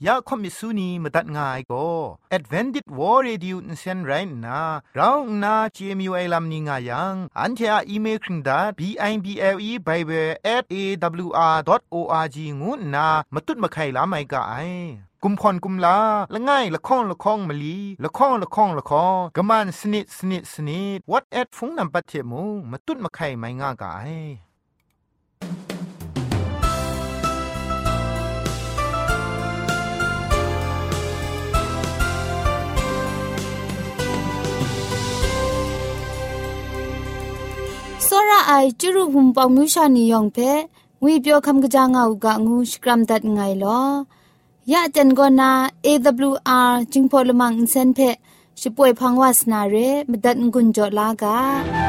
ยาคอมิสุนีมตัดง่ายก็ Advented War Radio นเซนไรนะเราหน้า GMU ไอลัมนิงายังอันเทออีเมลคิงดา bible@awr.org งูนะมาตุ้ดมาไข่ลาไม่กะไอกุมพรกุมลาละง่ายละข้องละข้องมะลีละข้องละข้องละข้องกะมันสนิดสนิดสนิด what at ฟงนำปัจเจมูมาตุ้ดมาไข่ไม่ง่ากะไอစောရအိုင်ကျရုဟုံပေါမြူရှာနီယောင်ဖဲဝီပြောခမ်ကကြငါဥကငူစကရမ်ဒတ်ငိုင်လောยะจันกอนา AWR จิงพอลมังอินเซนเพชิป่วยพังวาสนาเรมดัดงุนจอลากา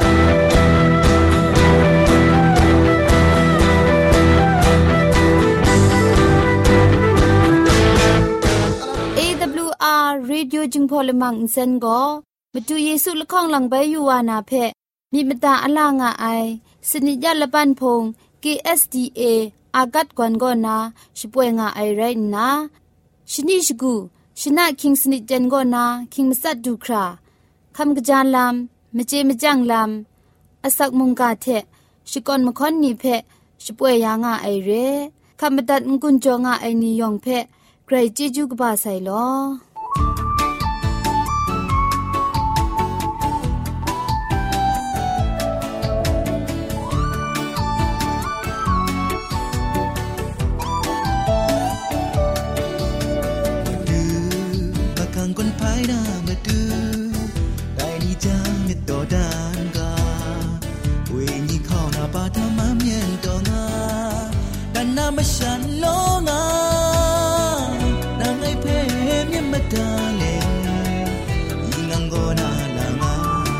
AWR Radio จิงพอลมังอินเซนก็มาดูเยซูละข้องหลังใบยูวานาเพมีมตาอลางาไอสนิยะละปันพง KSDAอากัดกวนกอนาชิป่วยงาไอไรนะชนิชกูชนะคิงสนิจันกอนาคิงมัสัดดูคราคำกระจานลำมเจมจังลำอสักมุงกาเทชิกอนมคอนนีเพชิป่วยยางาไอเรคำบัดงกุนจงาไอนิยองเพใครจีจูกบาไซลอฉันโลงานางไอเพมยมดาเลยิงังโกนาลางา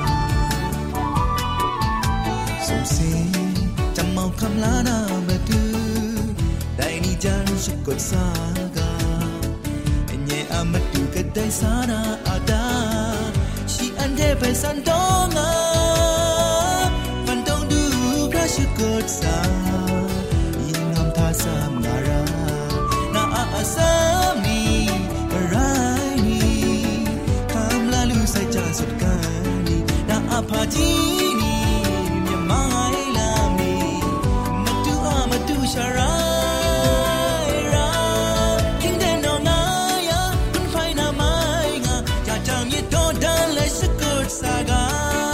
สมเสจำเมาคำลานามาดูได้นี่จันสุกดสากาเอ็นเยอามาดูก็ได้สานาอาดาชีอันเทไปสันตองาฟันต้องดูพระสุกดสาสามนารานาอาสามีอะไรนี่คำลาลูใส่จานสุดกานีนาอาพาจีนีเมียมาไอลามีมาดูชาราราคิงเดนองายาคุณไฟนาไมงาอยากจำยิ่งโดนดันเลยสกุลสากา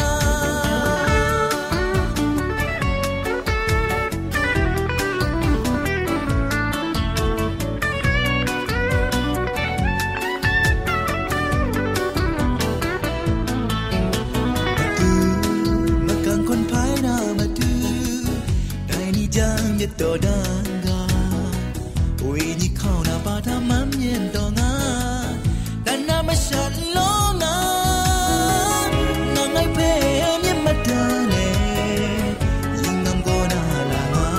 โตดังกาอุยนี่เข้าหน้าป่าทำมันเย็นต่องาแต่น้ำมันฉันลงงานางไอเพมยมาดาเลยิงงำโกนาลางา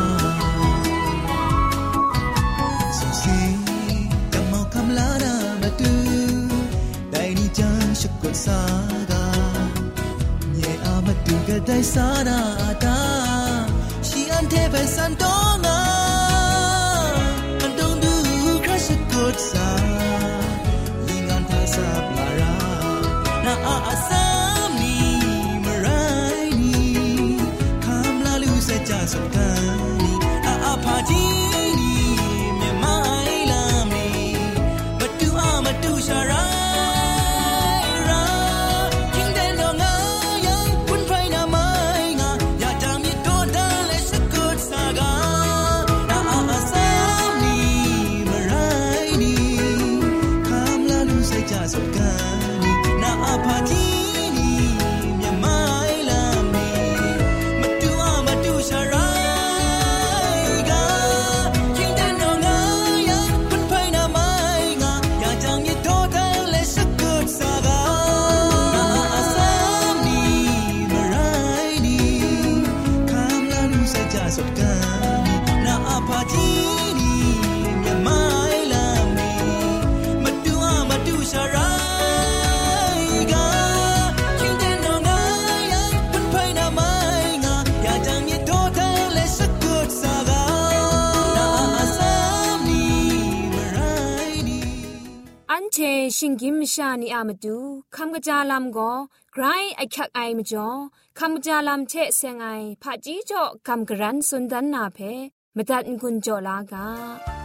สุสีจำเมาคำลานามาดูได้นี่จังชุกกดสากาเย่อามาดูก็ได้สานาตาชีอันเทไปสันตองาอันต้องดูคราชกุดสายิงอันทาสาบลารานาอาสามีมาไรนี่คำลาลูใส่จานสุดกานีอาพาจีนีเมียมาไอลามีมาดูชาราสุดกานีนาอาพาจีเชชิงกิมชานีอามาดูคำกระจาลำก็ไกรไอคักไอมาจ่อคำกระจาลำเชเซงไอผาจีจ่อคำกระรันสุนดันนาเพมาตัดกุญจ่อลากา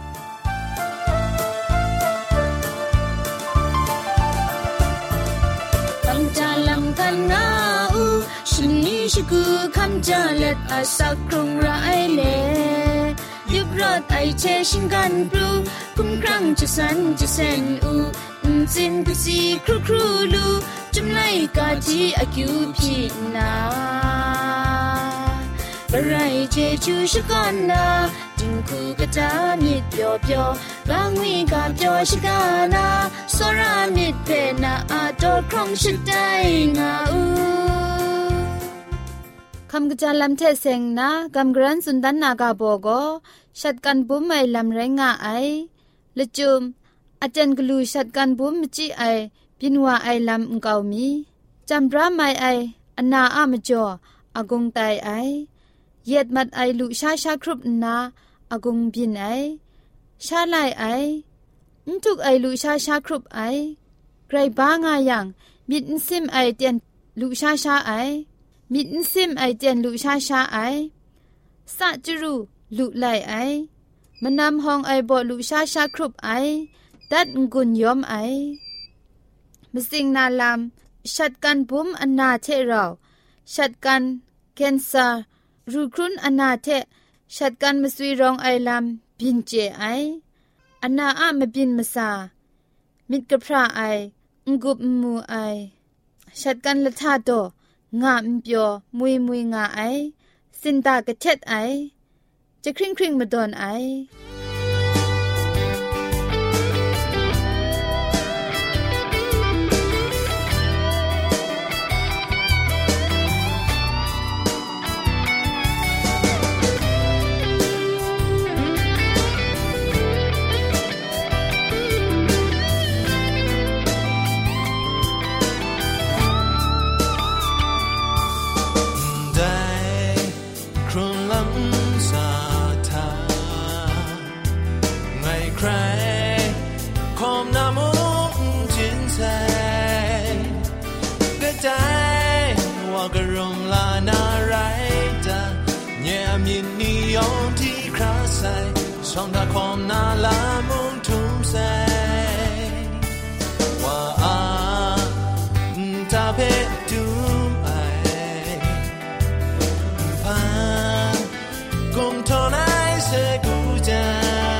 คำจาลำกันนาอูชินีชิกูคำจาเล็ดอาสักครุงไรเล่ยุบรอดไอเชชิงกันปลูคุ้มครั้งจะสันจะเซนอูจินกุซีครูครูลูจุมไลกาจีอากิวพีนาบะไรเจจูชะกันนาจิงคูกะจามิดเปียวเปียวบางวีกาเปียวชะกานาสรามิดเพนาอาโตครองชะไดงาอูคำกระจาลำเทเซงนะกำกรันสุนดันนากาโบโกชัดกันบุ้มไอลำแรงงาไอละจุมอาจารย์กลูชัดกันบุ้มมจีไอปินว่าไอลำอุกาวมีจำราไม่ไออนาอามจ่ออากงไตไอเย็ดมัดไอลุชาชาครุบนาอากงบินไอชาไลไอทุกไอลุชาชาครุบไอไกรบ้างายังมิดซิมไอเตียนลุชาชาไอมิดซิมไอเตียนลุชาชาไอสะจรูลุไลไอมันนำห้องไอบอลุชาชาครุบไอดัดกุนยอมไอมสิงนาลามชัดกันบุมอันนาเทเราชัดกันแคนเซอร์รูครุนอันนาเทชัดกันมสุยรองไอลามบินเจไออันนาอะมบินมาซามิดกะพระไองุบมูไอชัดกันละทาโตงามเปียวมุยมุยงาไอสินตากะเท็ดไอจะคริงมาโดนไอช่องตาความน่าละมุงทุ่มใสว่าตาเพชรดูไอผ่านคงทนไอเสกูจา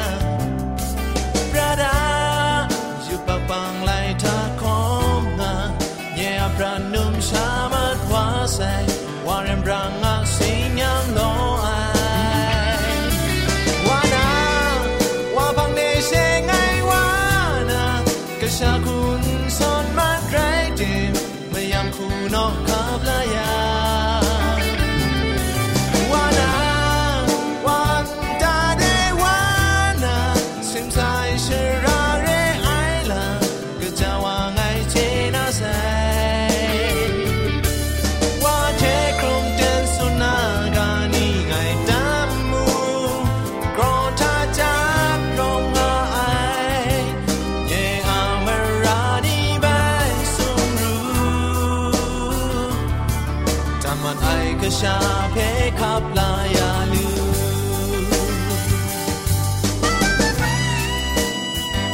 ประดาอยู่ปากปังไล่ทาของงาแย่พระนุ่มชามัดว่าใสว่าเรมรังอาสิยังโลไอชาคุณสอนมาไกรเดิมเมื่อยามคู่นอกขับลายาวานาวันตาเดวานาสิมสายเชราเรไอลาก็จะว่าไงเจน่าใสว่าเทครมเดินสุนากานี่ไงดำมูกรอทาจากรองชาเพคับลายาลื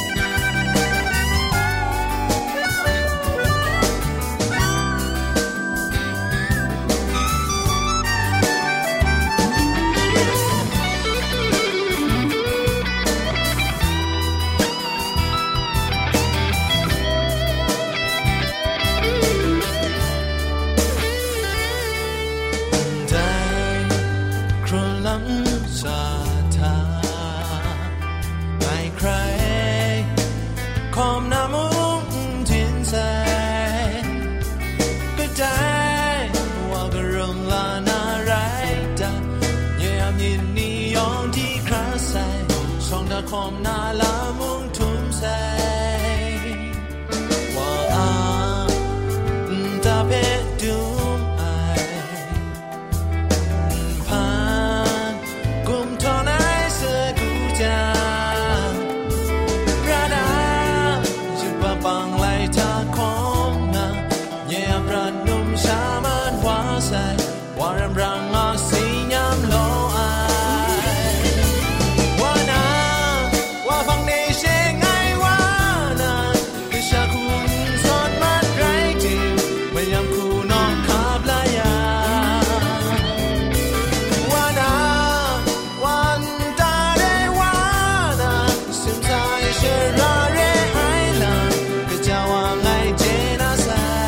เชราเรไอลากะจาวาไงเจนาไซ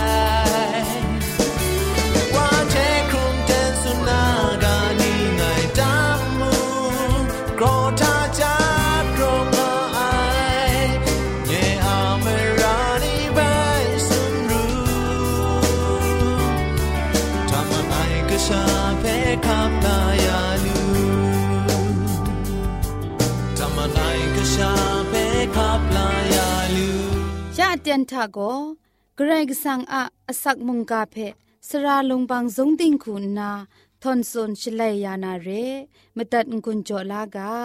ว่าเทครุมเตนสุนากานีไงตามมูโกรธาจาโกรงไอเยอาเมรานีเบสุนรูทำไมก็ชาเพคำตายาลูทำไมก็ชาเพคำลายาลูยะเตียนทาโกเกรกสังอะอสักมุงกาเพสราลงบางสงติงคุณนาทอนซนชลัยยานาเรมตัดกุญจลากา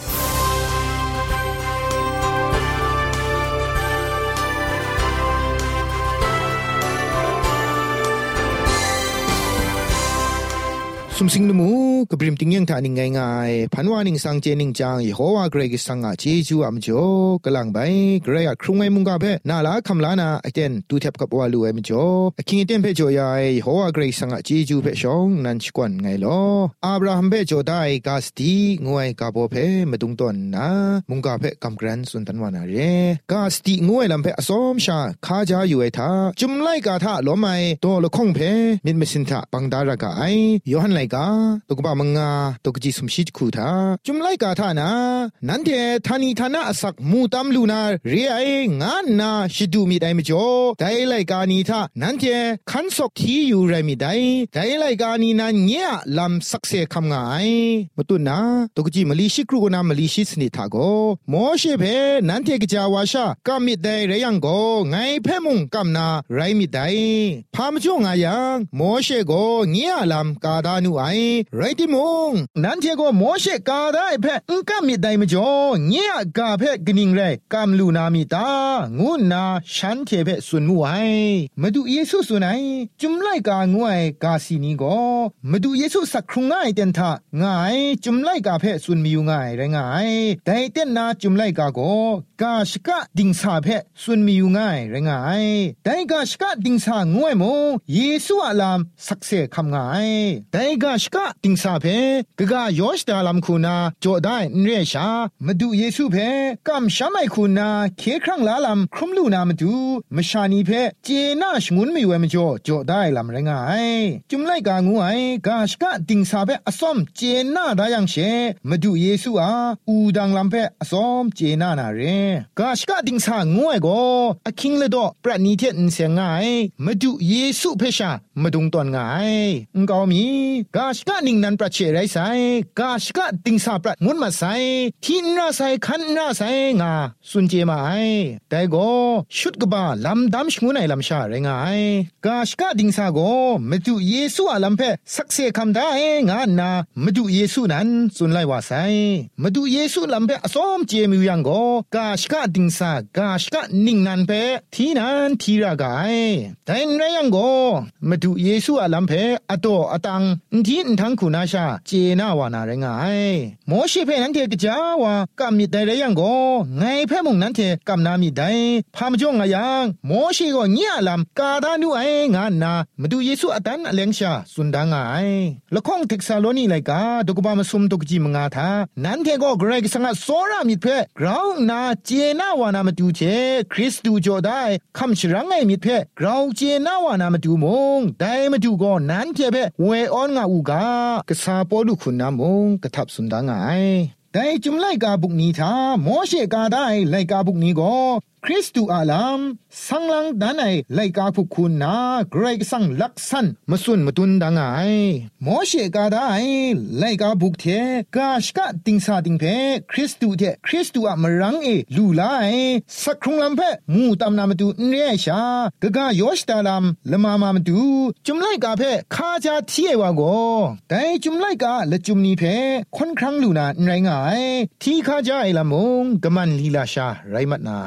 สุมสิงนมูกบริมติงยังทานิงง่ายๆพันวานิงสังเจนิงจางยโฮวาเกรกิสังอาเจจูอัมโจกลังไปเกรกครุงไงมุงกาเพนาลาคำลานาไอเตนตูเทบกับวาลูเอมโจคิงเตนเพโจยายโฮวาเกรกิสังอาเจจูเพชองนันชกวนไงลออับราฮัมเพโจได้กาสตีงวยกาโบเพมตุงตอนนามุงกาเพกัมกรันสุนทันวานาเรกาสตีงวยลำเพอสอมชาคาจาอยู่ไอทาจุมไลกาทาล้อมไอโตละคงเพมิดเมสินทาปังดารากาไอโยฮันไลกาตกบะมังงาตกจิสมชิดคูทาจุมไลกาทานานันเททานีทานาอสักมูตัมลูนาเรียไองานนาชิดูมีได้มจ่อไดไลกานีทานันเทคันศกที่อยู่ไรมีได้ไดไลกานีนันเนียลำสักเสคำงายมตุนาตกจิมลีชิกรูนามลีชิสนิทาโกโมเชเพนันเทกจาวาชากามิได้เรยังโกไงเพมุงกัมนาไรมีได้พามจ่องายังโมเชโกเนียลำกาดานุไอไรติมงนันเทโกโมเชกาได้เพอุกามิได้มจ่อเนียกาเพกนิงไรกัมลูนามิตางุนนาฉันเทเพสุนมูไอมาดูเยซูสุนัยจุมไลกางวยกาสีนีโกมาดูเยซูสักครุงง่ายเต็นทาง่ายจุมไลกาเพสุนมีอยู่ง่ายไรง่ายแต่เต็นนาจุมไลกาโกกาชกะดิงสาเพสุนมีอยู่ง่ายไรง่ายแต่กาชกะดิงสางวยโมเยซูอาลามสักเสคำง่ายแต่กาชกะติงสาเพกะกะยอชดาลัมคูนาโจได้เรชามาดูเยซูเพกัมชาไมคูนาเคครั้งลาลัมครุมลูนามาดูมชานีเพเจน่าชงุนไม่เวมจ่อโจได้ลัมไรงายจุมไลกางูไอกาชกะติงสาเพอสอมเจน่าได้ยังเชมาดูเยซูอาอูดังลัมเพอสอมเจน่านาเรกาชกะติงสางวยโกอคิงเลดอปรณีเทนเสียงายมาดูเยซูเพชามาดุงตอนงายงามีกาชกะนิงนันประเชไรไซกาชกะติงสาปรัดงุนมาไซทินราไซคันราไซงาสุนเจมาไอแต่โกชุดกบาลำดำชงุนไอลำชาไรงายกาชกะดิงสาโกมาดูเยซูอาลัมเพสักเซคำได้งานนามาดูเยซูนั้นสุนไลวาไซมาดูเยซูลัมเพอสอมเจมิวยังโกกาชกะดิงสากาชกะนิงนันเพทีนันทีรากายแต่ไรยังโกมาดูเยซูอาลัมเพอโตอตังทีนทั้งคุณาชาเจนาวานาไรงายโมเชเพนันเทกจาวากามิได้ไรยังโกไงเพมุงนันเทกัมนามิได้พามจ่องายังโมเชโกเนียลัมกาดานุไองานนามาดูเยซูอตันอเลงชาสุนดางายละข้องเท็กซาโลนีไลกาดกบามซุมตกจิมงาทานันเทโกเกรกสังโซรามิเพกราวนาเจนาวานามาดูเชคริสตูโจได้คำชรังไงมิเพกราวเจนาวานามาดูมงได้มาดูโกนันเทเพเวออนงาอูกากษาปอลุคุณนามงกทับสุนดางายแต่จุมไลกาบุกนี้ทาโมเชกาได้ไลกาบุกนี้ก็คริสตูอาลัมสังลังดานไอไลกาพุกคุณนาเกรกสังลักษันมาสุนมาตุนดังไอโมเชกาได้ไลกาบุกเทกาชกะติงสาติงเพคริสตูเทคริสตูอะมรังเอลูไลสักครุงลำเพมูตามนามาดูเรียชากะกะยอชตาลัมละมามาดูจุมไลกาเพคาจาเทียวาโกแต่จุมไลกาละจุมนี้เพค่อนครั้งลูนาไรงายที่คาจาไอละมงกะมันลีลาชาไรมัดนาไรงาย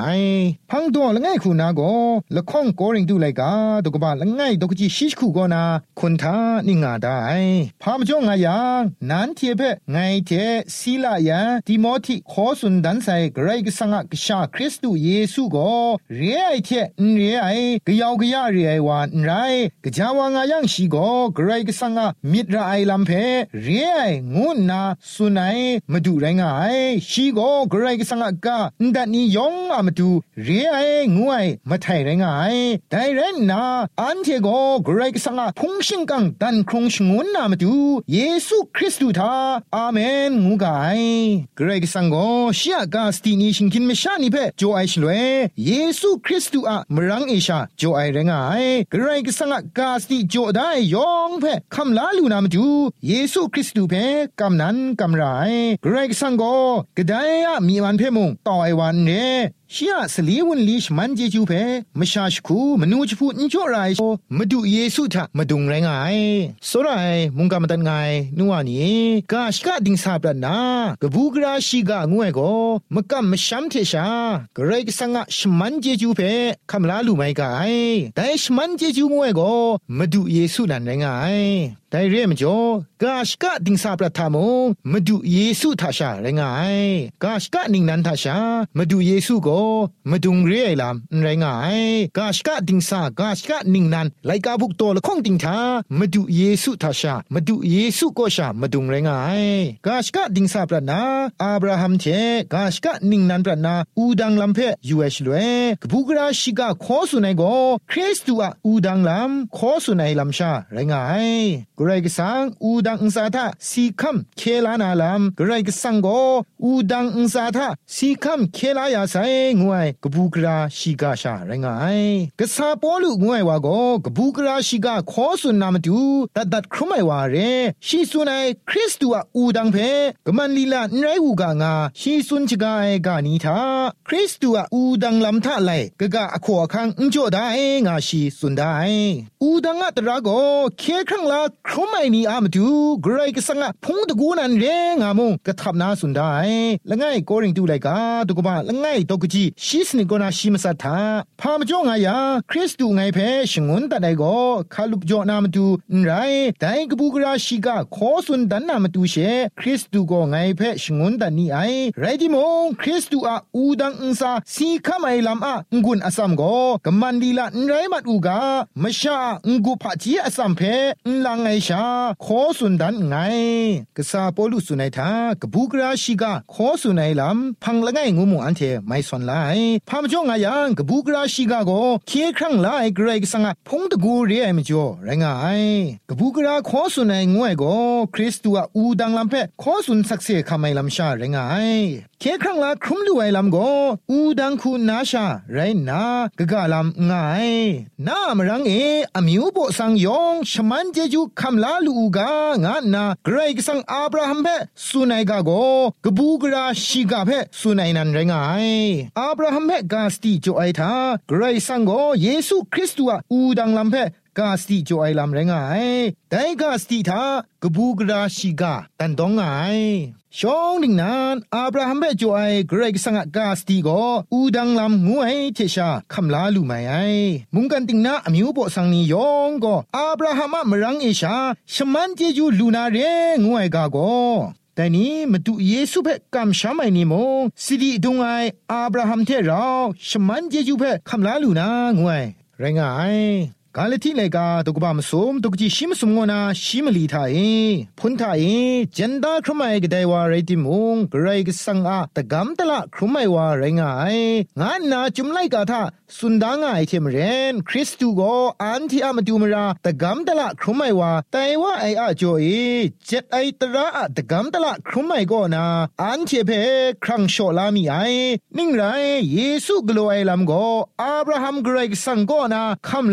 ไอพังตัวละง่ายคูนาโกละข้องโกริงดูไลกาตกบะละง่ายตกจิชิชคูโกนาคนทานิงาได้พามจ่องายังนันเทเปไงเทศีลายันติโมธีขอสุนดันไซเกรกสังกชาคริสตุเยซูโกเรไอเทเรไอกะยาวกะยะเรไอวานไรกะจาวางายังชีโกเกรกสังกมิตรไอลัมเพเรไองุนนาสุนัยมาดูไรงายชีโกเกรกสังกะดันนี้ยองอามาดูเรไองวยมาไทยไรงายไดเรนนาอันเทโกเกรกสังกะพุงชิงกังดันครงชงุนนามาดูเยซูคริสต์ทาอาเมนงูกายเกรกสังโกชียกาสตินีชิงคินเมชานิเพโจไอชลเวเยซูคริสต์อะมรังเอชาโจไอเรงายเกรกสังกาสติโจได้ยองเพคำลาลูนามาดูเยซูคริสต์เพกำนั้นกำไรเกรกสังโกกะไดอะมีวันเพมงต่อไอวันเนชียสลีวุนลีชมันเจจูเพมชาชคูมนูจพูนจ่อไรมาดูเยซูทะมาดุงไรงายสรายมุงกามตันไงนัวนี้กาชกะดิงซาปรนากะบูกราชิกะงวยโกมะกัมมะชัมเทชากะเรกสังะชมันเจจูเพคัมลาลูไมกะไอแต่ชมันเจจูงวยโกมาดูเยซูนันไรงายแต่เรื่องมจ่อกาชกะดิงซาปรทามงมาดูเยซูทาชาไรงายกาชกะนิงนันทาชามาดูเยซูโกมาดุงเรียลามไรงายกาชกะดิงซากาชกะนิงนันไลกาบุกโตละข้องดิงทามาดูเยซูทาชามาดูเยซูโกชามาดุงไรงายกาชกะดิงซาปรนาอับราฮัมเทกาชกะนิงนันปรนาอูดังลัมเพยูเอชลเวกบุกราชิกาขอสุนัยโกคริสตูอะอูดังลัมขอสุนัยลัมชาไรงายกรกสังอูดังอุซาทาสีคัมเคลานาลัมกรกสังโกอูดังอุซาทาสีคัมเคลายาไซงวยกบูกราชิกาชาไรงายกษาปอลุงวยวาโกกบูกราชิกาขอสุนนามตูตัดครุไมวาเรชีสุนัยคริสตูอะอูดังเพกมันลีลาไรหูกางาชีสุนจิกาเอกานีทาคริสตูอะอูดังลัมทะไลกะกะอขอคังอุจอดางาชีสุนไดอูดังอะตระโกเคครั้งละครุไมนีอามาดูกรกสังะพงตะกูนันเรงามงกะทับนาสุนไดละง่ายโกริงตูไลกาตุกบะละง่ายตกจีชีสนิโกนาชิมสัทธาพามจ่องายาคริสตูไงเพชงุนตะไดโกคาลุบจ่อนามตูไรไดกบูกราชิกาขอสุนดันนามตูเชคริสตูโกไงเพชงุนตะนีไอไรดิมงคริสตูอะอูดังอุซาสีคาไมลัมอะงุนอสัมโกกมันดีละไรมัดอูกามชางกุพะจีอสัมเพลังไงชาขอสุนดันไงกษาปอลุสุนัยทากบูกราชิกาขอสุนัยลัมพังละไงงูมุอันเทไม่สนไลพามจ่องายังกบูกราชิกาโกเคครั้งไลเกรกสังะพงตะกูเรียมจ่อไรงายกบูกราขอสุนัยงวยโกคริสตูอะอูดังลัมเพขอสุนสักเสคาไมลัมชาไรงายเคครั้งละครุมลุไอลัมโกอูดังคูนาชาไรนากะกะลัมงายนามรังเออมิวโบสังยองชมันเจจูคำลาลูกางานาเกรกสังอับราฮัมเพสุนัยกาโกกบูกราชิกาเพสุนัยนันไรงายอับราฮัมเพกาสติโจไอทาเกรกสังโกเยซูคริสต์อะอูดังลัมเพกาสติโจไอลัมไรงายแต่กาสติทากบูกราชิกาตันดองไงช่องดิ่งนั้นอับราฮัมเบจไอเกรกสังกาสติโกอูดังลำงวยเทชาคำลาลูไม่ไอมุงกันติงนาอมิวโปสังนิยองก็อับราฮัมมรังเอชาชมันเจจูลูนาเรงวยกาโกแต่นี้มาดูเยซูเพ่กำชามไอนิมงสิริดงไออับราฮัมเทเราชมันเจจูเพ่คำลาลูนางวยไรงายกาลที่เลกาตุกบามสมตุกจิชิมสมงนาชิมลีทาเอพุนทาเอเจนดาครุไมกไดวาเรติมงกไรกสังอาตะกัมตะละครุไมวาไรงายงานนาจุมไลกาทาสุนดางายเทมเรนคริสตูโกอันที่อามาดูมราตะกัมตะละครุไมวาไตว่าไออาโจเอเจ็ดไอตระตะกัมตะละครุไมโกนาอันเทเพครั้งโชลามีไอนิ่งไรเยซูกลัวไอลำโกอับราฮัมกไรกสังโกนาคำลาย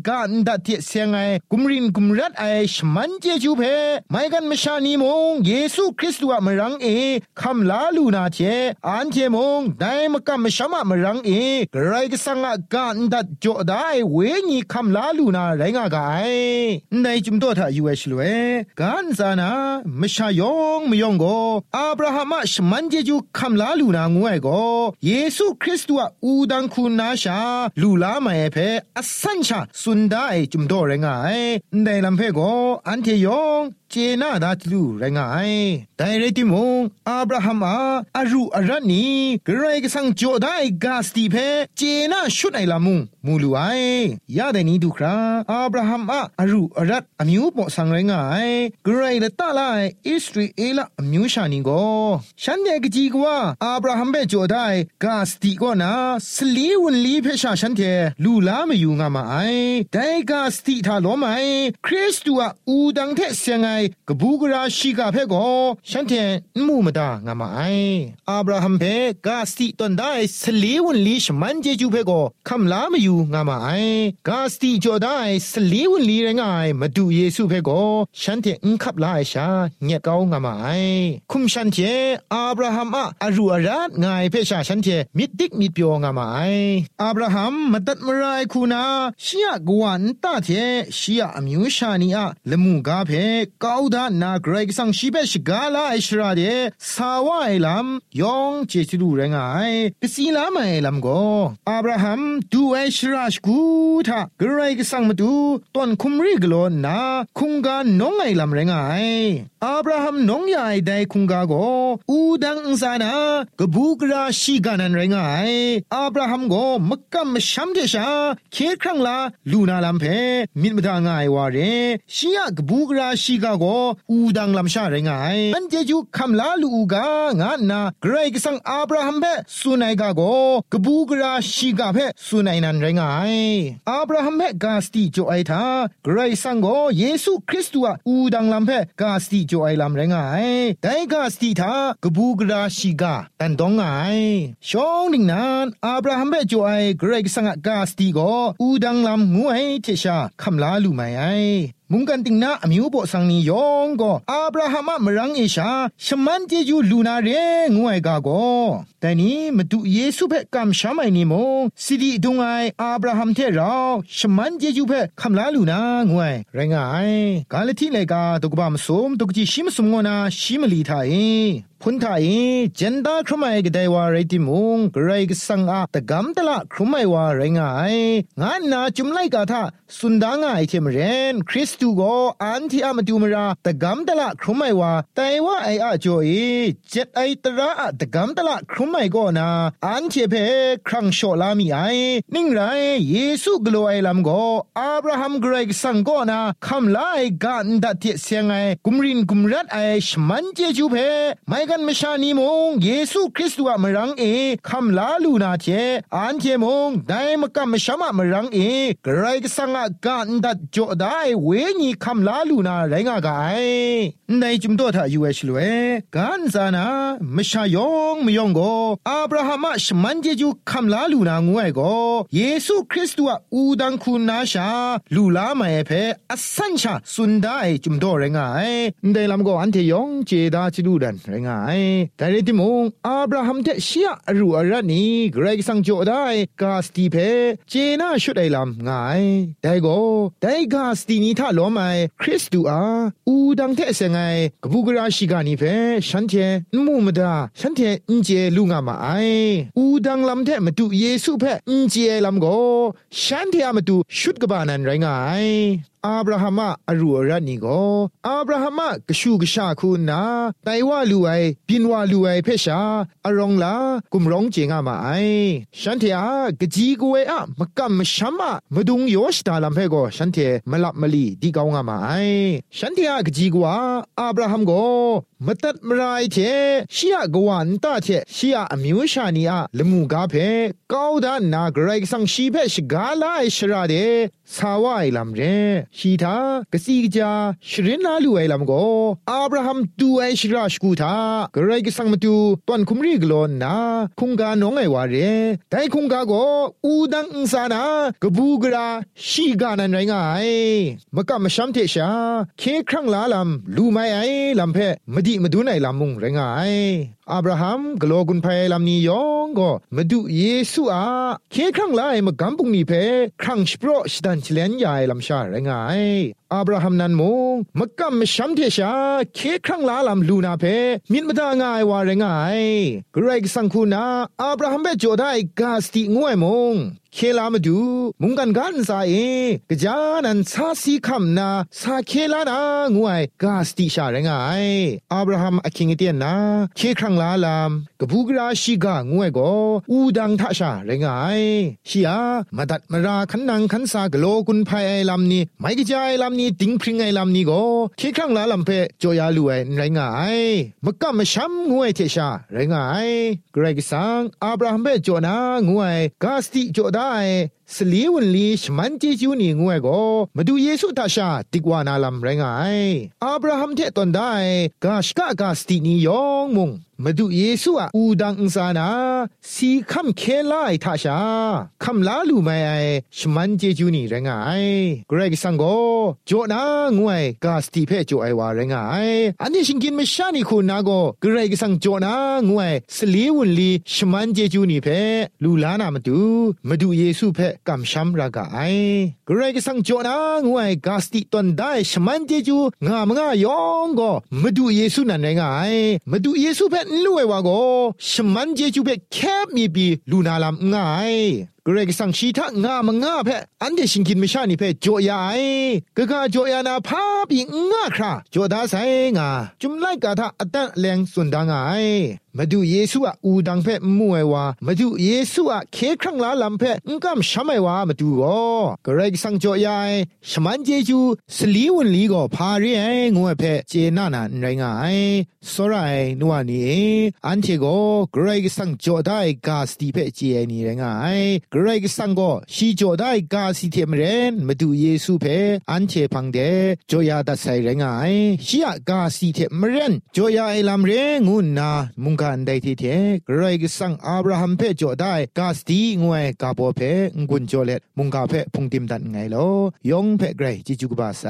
กาอันดัดเทเสียงไอกุมรินกุมรัดไอชมันเจจูเพไม่กันมชานีมงเยซูคริสต์ว่ามรังคำลาลูนาเจอันเจมงได้มกำมชามะมรังกระไรก็สังกาอันดัดจ่อได้เวญีคำลาลูนาไรงากายในจุมโตทายูเอชลเวกันซานามชายองมยองโกอับราฮัมชมันเจจูคำลาลูนางวยโกเยซูคริสต์ว่าอูดังคุณนาชาลูลามาเอเพอสัญชาสุนได้จุมโตไรงายในลำเพโกอันเทยองเจนาดาตลูไรงายแต่เรติมงอับราฮัมอารูอารันีกระไรก็สังโจได้กาสติเพเจนาชุดไอลามุงมูลูไอยาแต่นี้ดูคราอับราฮัมอารูอารัตอมิวปอสังไรงายกระไรละตาลาอิสราเอลอมิวชานิโกฉันเดกจีกว่าอับราฮัมเบโจได้กาสติก็นาสลีวันลีเพชาฉันเทลูลาไม่อยู่งามาไอแต่กาสติทาล้อมไอคริสตัวอูดังเทเสียงไอกบูกราชิกาเพโกฉันเทมูมดางามาไออับราฮัมเพกาสติตอนได้สลีวันลีชมันเจจูเพโกคำลาไม่อยู่งามาไอกาสติโจได้สลีวันลีไรงายมาดูเยซูเพโกฉันเทขับลาไอชาเงียเกางามาไอคุมฉันเทอับราฮัมอารูอารัดงายเพชาฉันเทมิดดิกมิดเปียวงามาไออับราฮัมมาตัดมรายคูนาชียกวนตาเทชียอมิวชานีละมูกาเพกาวดานากรกสังชีเปชกาลาอิสราเดสาวาไอลัมยองเจจูรูไรงายกสีลามาไอลัมโกอับราฮัมดูไอชราชกูทากรกสังมาดูตอนคุมริกโลนาคุงกานงไอลัมไรงายอับราฮัมนงยาไอไดคุงกาโกอูดังซานากบูกราชีกานันไรงายอับราฮัมโกมกกัมชัมเดชาเคครั้งลาลูนาลัมเพมิดมดางายวาเรชียกบูกราชีกาโกอูดังลัมชาไรงายอันเจจูคำลาลูกางานนาไกรกสังอับราฮัมเพสุนัยกาโกกบูกราชีกาเพสุนัยนันไรงายอับราฮัมเพกาสติโจไอทาไกรสังโกเยซูคริสต์ว่าอูดังลัมเพกาสติโจไอลัมไรงายแต่กาสติทากบูกราชีกาตันดองไงชองดิงนานอับราฮัมเพโจไอไกรกสังกาสติโกอูดังลัมงวยเทชาคำลาลูไม่ไอมุงกันติงนาอมิวโปสังนิยองก็อับราฮัมมรังเอชาชมันเจจูลูนาเรงวยกาโกแต่นี้มาดูเยซูเพ่กำชามไอนิโมสิริดงไออับราฮัมเทเราชมันเจจูเพ่คำลาลูนางวยไรงายกาลที่เลกาตุกบามสมตุกจิชิมสมงนาชิมลีทาเอพุนทายเจนดาครุไมกไดวาไรติมุงกไรกสังอาตะกัมตละครุไมวาไรงายงานนาจุมไลกาทาสุนดางายเทมเรนคริสตูโกอันที่อามาดูมราตะกัมตละครุไมวาไตว่าไออาโจเอเจ็ดไอตระตะกัมตละครุไมโกนาอันเทเพครั้งโชลามีไอนิ่งไรเยซูกลัวไอลำโกอับราฮัมกไรกสังโกนาคำลายกันดัดเทเสียงไอกุมรินกุมรัดไอชมันเจจูเพไม่กันมชานีมงเยซูคริสต์ว่ามรังคำลาลูนาเทอันเทมงได้มกัมมชามะมรังกไรก็สังกันดัดจ่อได้เวญีคำลาลูนาไรงากายในจุมโตทายูเอชลเวกันซานามชายองมยองโกอับราฮัมชมันเจจูคำลาลูนางวยโกเยซูคริสต์ว่าอูดังคุณนาชาลูลามาเพอสัญชาสุนได้จุมโตไรงายได้ลำโกอันเทยองเจดาจิดูดันไรงายแต่เรติมงอับราฮัมเทเชียรูอารันีไกรสังโจได้กาสติเพเจน่าชุดไอลำง่ายแต่ก็แต่กาสตินี้ถ้าล้อมไอคริสตูอูดังเทเสงไงกบูกราชิกานีเพฉันเทมูมดาฉันเทอินเจลุงามาไออูดังลำเทมาดูเยซูเพอินเจลำก็ฉันเทมาดูชุดกบานันไรงายอับราฮัมอารูอารันีโกอับราฮัมกชูกชาคุณนาไตว่าลูไอปินว่าลูไอเพชาอรองลากุมร้องเจงามาไอฉันเทกจีกเวมกัมมชัมมาดุงโยชตาลัมเพโกฉันเทมลับมลีดีกาวงามาไอฉันเทกจีกว่าอับราฮัมโกมตัดมรายเทชียกวันตาเทชียอมิวชานีอะละมูกาเพก้าวดานนากรายสังชีเพชกาลาอิชราเดสาวไอลำเรชีทากสีกจาชรินลาลูไอลำโกอับราฮัมตูไอชราชกูทากรายสังมาตูตอนคุมรีกลอนนาคุงกานงไอวาเรแต่คุงกาโกอูดังอุสานากบูกราชีกานันไรงายมกะมะชัมเทชาเคครั้งลาลำลูไมไอลำเพมดิมดูไนลำมุงไรงายอับราฮัมกโลกุนไพลำนี้ยองก็มาดูเยซูอาเคครั้งลายมากำปุงนี้เพครั้งสโปรชดันเฉลนยายลำชาไรงายอับราฮัมนั้นมงมากำมชัมเทชาเคครั้งลาลำลูนาเพมิดมาดางายวาไรงายกรกสังคูนาอับราฮัมเบจโจได้กาสติงวยมงเคลามาดูมุงกันกันซาเอกจานันซาซีคัมนาซาเคลานางวยกาสติชาไรงายอับราฮัมอคิงเตียนนาเคครั้งลาลำกบูกราชิกางวยก็อูดังทะชาไรงายชียมาดัดมาราขันนังขันซากโลกุนไพไอลำนี้ไม่กระจายลำนี้ติงพริงไอลำนี้ก็เคครั้งลาลำเพจอยาลูไอไรงายมกะมชัมงวยเทชาไรงายกรกสังอับราฮัมเบจอนางวยกาสติจอได้สลีวันลีชมันเจจูนี่งวยก็มาดูเยซูตาชาติกวานาลำไรงายอับราฮัมเทตอนได้กาชกะกาสตินี่ยองมุงมาดูเยซูอะอูดังอุสานาสีคำเคลาไอทาชาคำลาลูไม่ไอชมันเจจูนี่ไรงายกรกสังโกโจนางวยกาสติเพจโจไอวาไรงายอันนี้ชิงกินไม่ชานี่คุณนาโกกรกสังโจนางวยสลีวันลีชมันเจจูนี่เพลูลานามาดูเยซูเพกำชัมรากาไอกรกสังโจนางวยกาสติตอนได้ชมันเจจูงามงายองก็มาดูเยซูนั่นไรงายมาดูเยซูเพลูไอวาโกชมันเจจูเพแคบมีปีลูนาลำง่ายกรกสังชีทะงามงาเพอันเดชิงกินไม่ชานี่เพโจยาไอกะกะโจยานาพาปีงาคราโจดาไซงาจุมไลกาทะอตันแรงสุนดางายมาดูเยซูอะอูดังเพมวยว่ามาดูเยซูอะเคครั้งลาลำเพงกำชะไมว่ามาดูก็กรกสังโจยาชมันเจจูสลีวันลีก็พาเรียงวยเพเจนานาไรงายสรายนัวนี่อันเทโกกรกสังโจได้กาสติเพเจนี่ไรงายกรกสังก็ชีโจได้กาสิเทมเรนมาดูเยซูเพอันเชพังเดโจยาดัสไซไรงายชียกาสิเทมเรนโจยาไอลำเรงุนนามุงกันได้ที่เทกรกสังอับราฮัมเพโจได้กาสติงวยกาโปเพงุนโจเลตมุงกาเพพุงติมดันไงโลยองเพไกรจิจุกบาไซ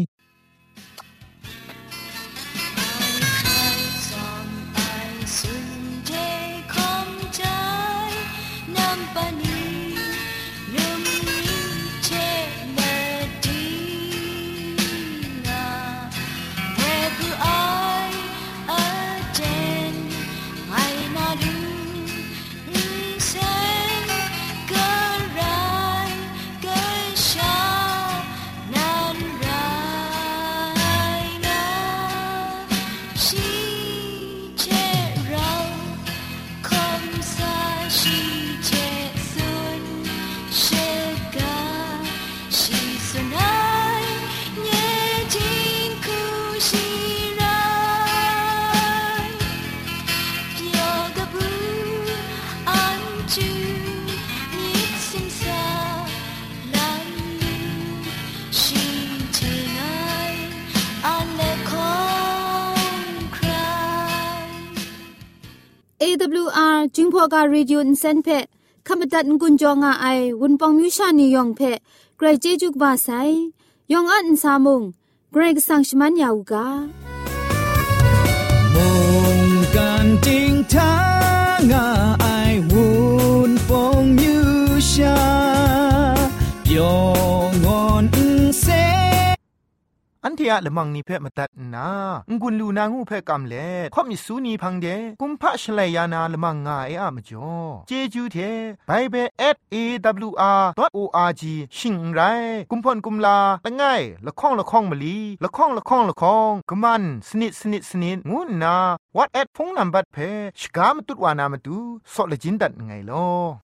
AWR จึงพอกา Radio Insen เพขมตัดกุญจงอาไอวุนปองมิวชานียองเพไกรเจจุกบาไซยองอันซามุงไกรกสังชมันยาวกามงกันจิงทางาไอวุนปองมิวชายองอนเซอันเทียละมังนิเพ่มาตัดนางุนลูนางูเพ่กำเล่ข่อมิสูนีพังเดกุมพะชลัยยานาละมังงาเออะมจ่อเจจูเทไปเบ@awr.org ชิงไรกุมพ่นกุมลาละง่ายละข้องละข้องมะลีละข้องละข้องละข้องกะมันสนิดงูนา WhatsApp พงนัมบัดเพ่ชกามตุดวานามตุซอเลจินดัดไงลอ